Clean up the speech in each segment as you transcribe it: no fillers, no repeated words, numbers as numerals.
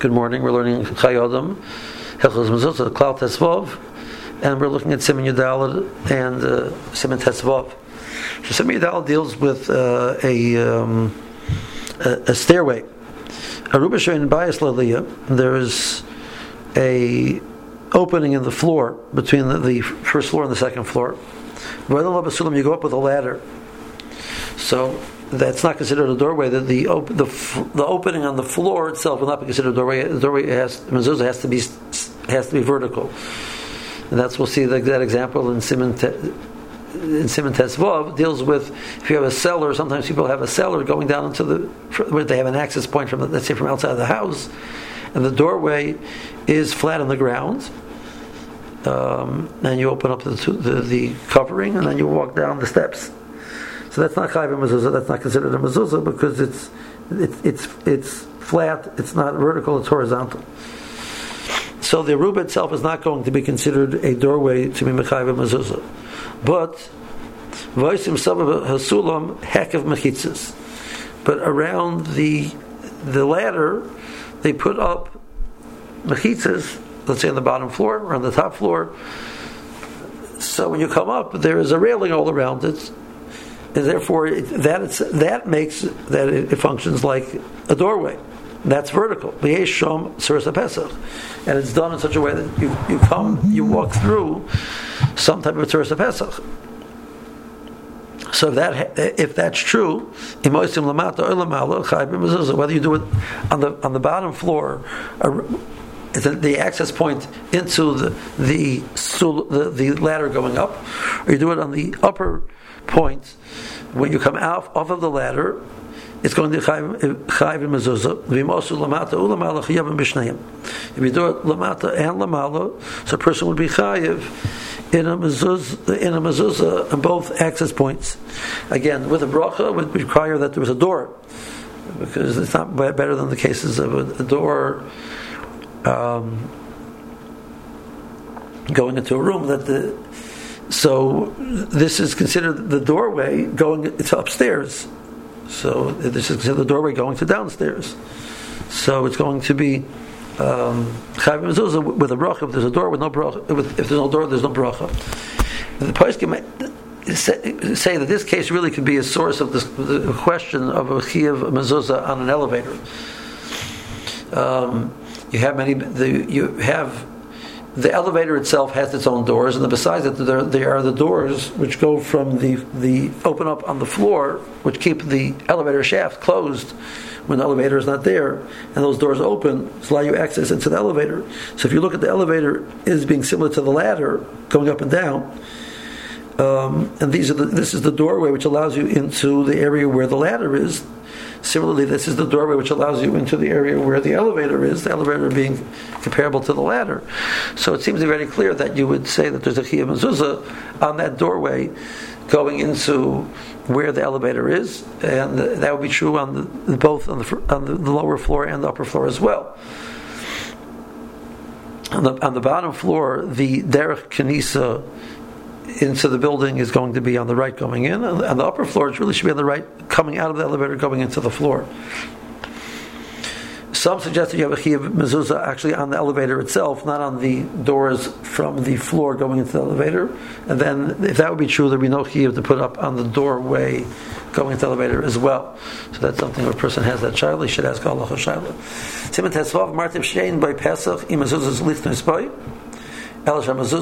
Good morning. We're learning Chayei Adam, Hilchos Mezuzah, Klal Tesvav, and we're looking at Siman Yudalad and Siman Tesvav. So Siman Yudalad deals with a stairway. Aruba Shein Bayis Laliyah. There is a opening in the floor between the first floor and the second floor. You go up with a ladder. So that's not considered a doorway. That the opening on the floor itself will not be considered a doorway. The doorway mezuzah has to be vertical, and that's we'll see that example in Siman Tesvav deals with if you have a cellar. Sometimes people have a cellar going down into where they have an access point from let's say from outside the house, and the doorway is flat on the ground. And you open up the covering, and then you walk down the steps. So that's not chayv mezuzah. That's not considered a mezuzah because it's flat. It's not vertical. It's horizontal. So the aruba itself is not going to be considered a doorway to be mechayv mezuzah. But v'osim sabah hasulam hekav mechitzas. But around the ladder, they put up mechitzas. Let's say on the bottom floor or on the top floor. So when you come up, there is a railing all around it. And therefore, that makes that it functions like a doorway. That's vertical. And it's done in such a way that you walk through some type of Tzuras HaPesach. So if that's true, whether you do it on the bottom floor, the access point into the ladder going up, or you do it on the upper point when you come out off of the ladder, it's going to be chayv and mezuzah. If you do it lamata and lamala, so a person would be chayv in a mezuzah on both access points. Again, with a bracha, it would require that there was a door, because it's not better than the cases of a door going into a room so this is considered the doorway going to upstairs. So this is considered the doorway going to downstairs. So it's going to be chayv mezuzah with a bracha. If there's a door with no bracha, if there's no door, there's no bracha. The poskim might say that this case really could be a source of the question of a chiyuv mezuzah on an elevator. The elevator itself has its own doors, and besides it, there are the doors which go from the open up on the floor, which keep the elevator shaft closed when the elevator is not there, and those doors open to allow you access into the elevator. So if you look at the elevator as being similar to the ladder going up and down, and this is the doorway which allows you into the area where the ladder is. Similarly, this is the doorway which allows you into the area where the elevator is, the elevator being comparable to the ladder. So it seems very clear that you would say that there's a chiyuv mezuzah on that doorway going into where the elevator is, and that would be true on both on the lower floor and the upper floor as well. On the bottom floor, the derech kenisa into the building is going to be on the right going in, and the upper floor really should be on the right coming out of the elevator going into the floor. Some suggest that you have a chiyuv mezuzah actually on the elevator itself, not on the doors from the floor going into the elevator. And then, if that would be true, there would be no chiyuv to put up on the doorway going into the elevator as well. So that's something where a person has that shayla, he should ask Allah shayla. Siman Tesvav Martiv Shein by Pesach im mezuzah lichtnis by. So we have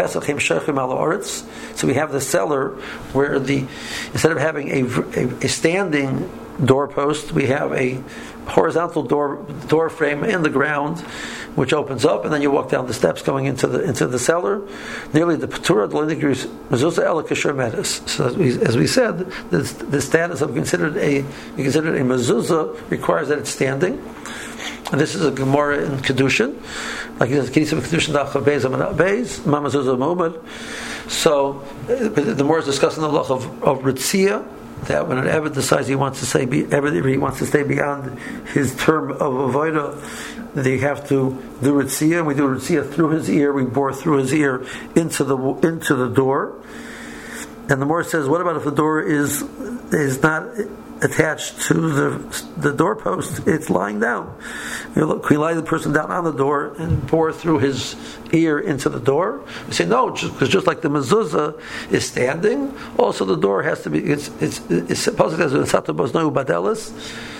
the cellar where instead of having a standing doorpost, we have a horizontal door frame in the ground, which opens up, and then you walk down the steps going into the cellar. Nearly the patura mezuzah ela kasher medus. So as we said, the status of considered a mezuzah requires that it's standing. And this is a Gemara in Kedushin, like it says, Kedushin da'achav beis amanat beis, ma mezuzah mu'amad. So the Gemara is discussing the law of ritzia, that when an Eved decides he wants to stay beyond his term of avodah, they have to do ritzia. We do ritzia through his ear. We bore through his ear into the door. And the Gemara says, what about if the door is not attached to the doorpost, it's lying down. Can we lie the person down on the door and bore through his ear into the door? We say no, because just like the mezuzah is standing, also the door has to be. It's supposed to be badelis.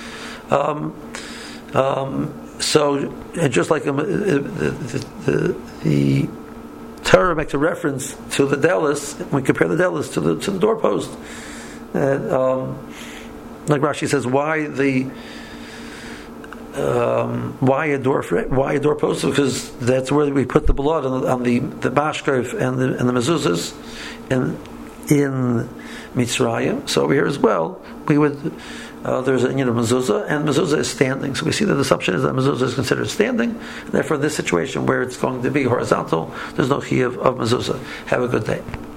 So just like the Torah makes a reference to the delis, we compare the delis to the doorpost. Like Rashi says, why a doorpost? Because that's where we put the blood on the mashkef and the mezuzahs in Mitzrayim. So over here as well, we would there's a mezuzah, and mezuzah is standing. So we see that the assumption is that mezuzah is considered standing. And therefore, in this situation where it's going to be horizontal, there's no chiyuv of mezuzah. Have a good day.